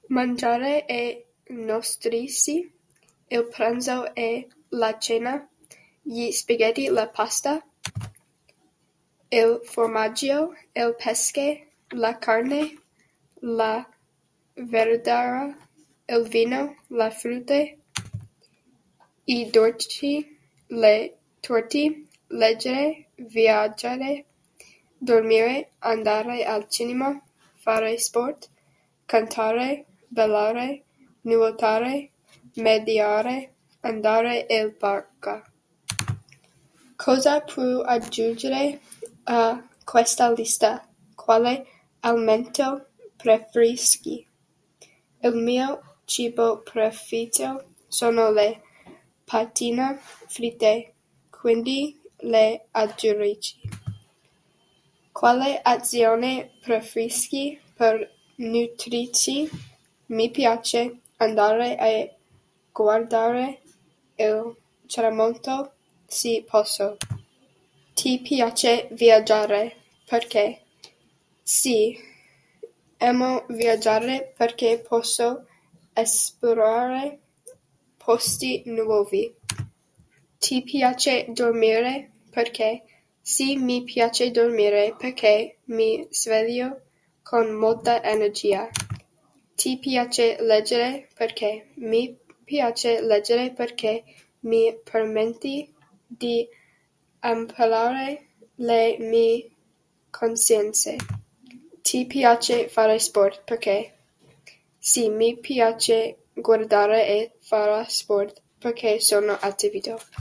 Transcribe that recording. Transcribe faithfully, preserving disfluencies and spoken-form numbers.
Mangiare e nutrirsi, il pranzo e la cena, gli spaghetti, la pasta, il formaggio, il pesce, la carne, la verdura, il vino, la frutta, i dolci, le torte, leggere, viaggiare, dormire, andare al cinema, fare sport, cantare, ballare, nuotare, mediare, andare al parco. Cosa puoi aggiungere a questa lista? Quale alimento preferisci? Il mio cibo preferito sono le patatine fritte, quindi le aggiungerei. Quale azione preferisci per nutrirti? Mi piace andare a guardare il tramonto se posso. Ti piace viaggiare? Perché? Sì, amo viaggiare perché posso esplorare posti nuovi. Ti piace dormire? Perché? Sì, mi piace dormire perché mi sveglio con molta energia. Ti piace leggere? Perché? Mi piace leggere perché mi permette di ampliare le mie conoscenze. Ti piace fare sport? Perché? Sì, mi piace guardare e fare sport perché sono attivo.